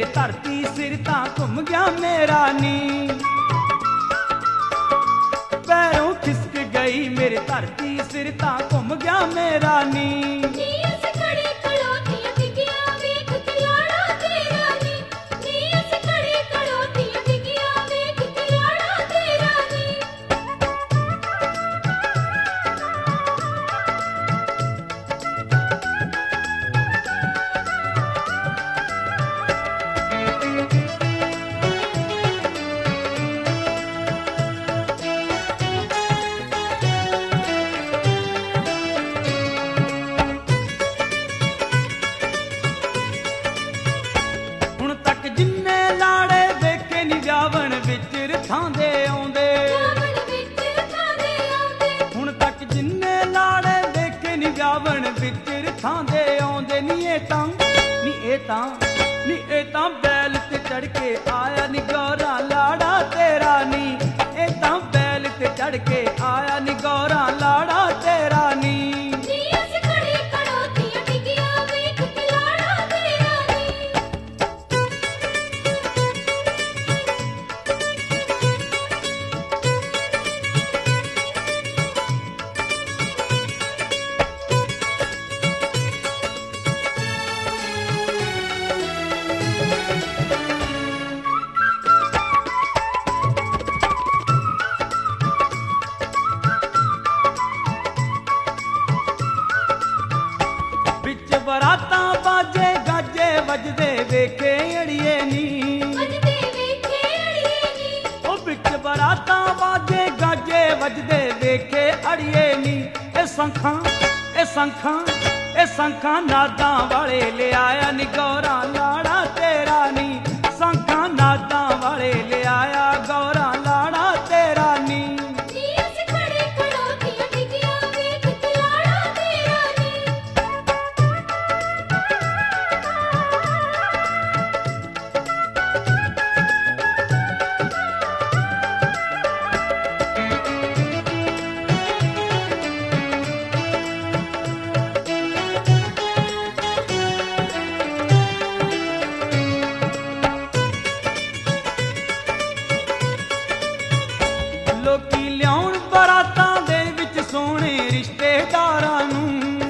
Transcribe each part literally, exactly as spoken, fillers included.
धरती सिर तां घुम गया मेरा नी। पैरों खिसक गई मेरे धरती सिर तां घुम गया मेरा नी। हुण तक जिन्ने लाड़े देखे नी व्यावन विच रथांदे आउंदे नी। ए तां नी ए तां नी ए तां बैल ते चढ़ के आया नी गौरा लाड़ा तेरा नी। ए तां बैल ते चढ़ के आया नी गौरा लाड़ा तेरा नी। बराता बाजे गाजे वजदे वेखे अड़िए नी। ओ बिच बराता बाजे गाजे वजदे वेखे अड़िए नी। ए संखां ए संखां ए संखां नादां वाले ले आया नी गौरा लाड़ा तेरा नी। संखां नादां वाले ले आया गौरा लाड़ा तेरा नी। लोकी लियाउण बरातां दे विच सोहणे रिश्तेदारां नूं।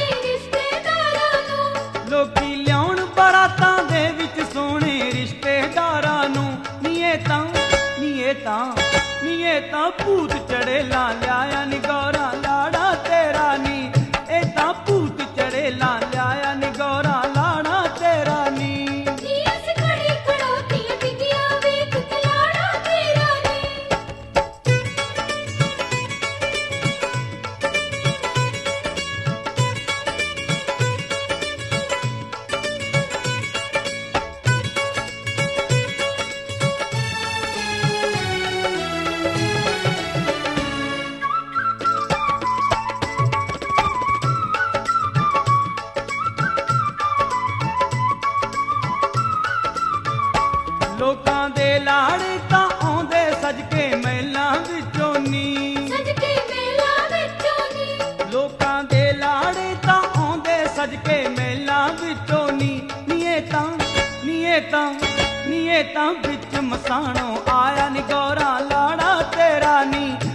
लोकी लियाउण बरातां दे विच सोहणे रिश्तेदारां नूं। नी ए तां नी ए तां नी ए तां भूत चढ़ेला लियाया नी गौरा लाड़ा तेरा नी। ए तां भूत चढ़ेला लियाया नी गौरा लाड़ा तेरा नी। लोकां दे लाड़े तां आउंदे सज के महलां विचों नी। लोकां दे लाड़े तां आउंदे सज के महलां विचों नी। नी ए तां नी ए तां नी ए तां विच मसाणों आया नी गौरा लाड़ा तेरा नी।